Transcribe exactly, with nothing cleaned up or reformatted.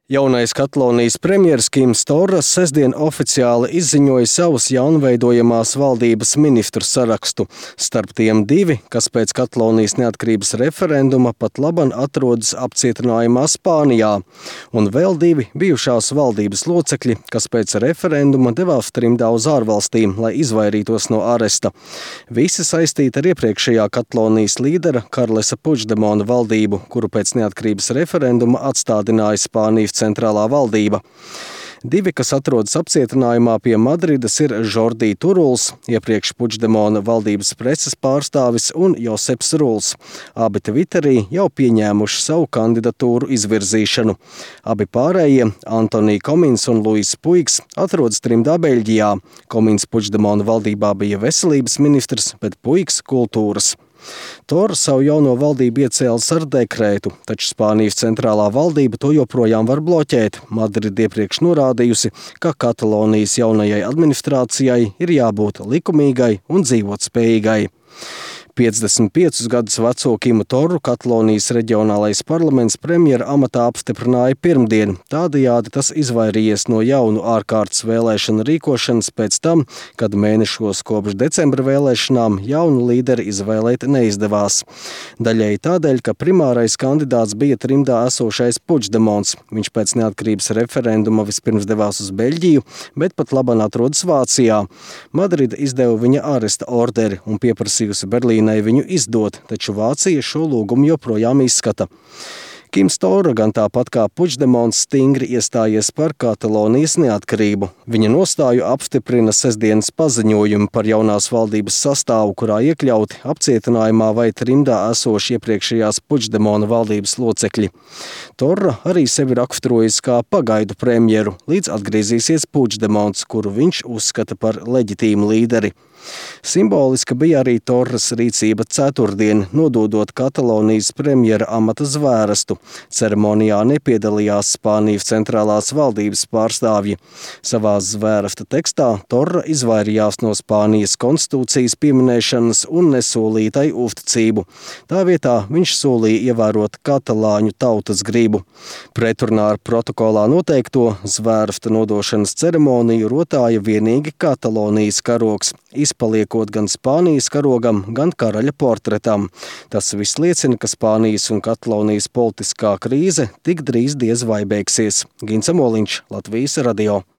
Jaunais Katalonijas premjers Quims Torras sestdien oficiāli izziņoja savus jaunveidojamās valdības ministru sarakstu. Starp tiem divi, kas pēc Katalonijas neatkarības referenduma pat laban atrodas apcietinājumā Spānijā, un vēl divi bijušās valdības locekļi, kas pēc referenduma devās trimdā uz ārvalstīm, lai izvairītos no aresta. Visi saistīti ar iepriekšējā Katalonijas līdera Karlesa Puigdemona valdību, kuru pēc neatkarības referenduma atstādināja Spānijas centrālā valdība. Divi, kas atrodas apcietinājumā pie Madrides, ir Jordi Turuls, iepriekš Puigdemona valdības preses pārstāvis, un Joseps Ruls. Abi Twitterī jau pieņēmuši savu kandidatūru izvirzīšanu. Abi pārējie, Antoni Komins un Luis Puigs, atrodas trimdā Beļģijā. Komins Puigdemona valdībā bija veselības ministrs, bet Puigs kultūras. Torra savu jauno valdību iecēlis ar dekrētu, taču Spānijas centrālā valdība to joprojām var bloķēt. Madride iepriekš norādījusi, ka Katalonijas jaunajai administrācijai ir jābūt likumīgai un dzīvotspējīgai. piecdesmit piecus gadus veco Quimu Torru Katalonijas reģionālais parlaments premjera amatā apstiprināja pirmdien. Tādējādi tas izvairījies no jaunu ārkārtas vēlēšanu rīkošanas pēc tam, kad mēnešos kopš decembra vēlēšanām jaunu līderi izvēlēt neizdevās. Daļēji tādēļ, ka primārais kandidāts bija trimdā esošais Puigdemons. Viņš pēc neatkarības referenduma vispirms devās uz Beļģiju, bet pat laban atrodas Vācijā. Madride izdeva viņa āresta orderi un pieprasījusi Berlīnai viņu izdot, taču Vācija šo lūgumu joprojām izskata. Quims Torra gan tāpat kā Puigdemons stingri iestājies par Katalonijas neatkarību. Viņa nostāju apstiprina sestdienas paziņojumu par jaunās valdības sastāvu, kurā iekļauti apcietinājumā vai trimdā esoši iepriekšējās Puigdemona valdības locekļi. Torra arī sevi raksturojis kā pagaidu premjeru, līdz atgriezīsies Puigdemons, kuru viņš uzskata par leģitīmu līderi. Simboliska bija arī Torras rīcība ceturtdien, nododot Katalonijas premjera amata zvērestu. Ceremonijā nepiedalījās Spānijas centrālās valdības pārstāvji. Savā zvēresta tekstā Torra izvairījās no Spānijas konstitūcijas pieminēšanas un nesolītai uzticību. Tā vietā viņš solīja ievērot katalāņu tautas gribu. Pretrunā ar protokolā noteikto zvērsta nodošanas ceremoniju rotāja vienīgi Katalonijas karogs, izpaliekot gan Spānijas karogam, gan karaļa portretam. Tas viss liecina, ka Spānijas un Katalonijas politiskā krīze tik drīz diez vai beigsies. Gins Amoliņš, Latvijas radio.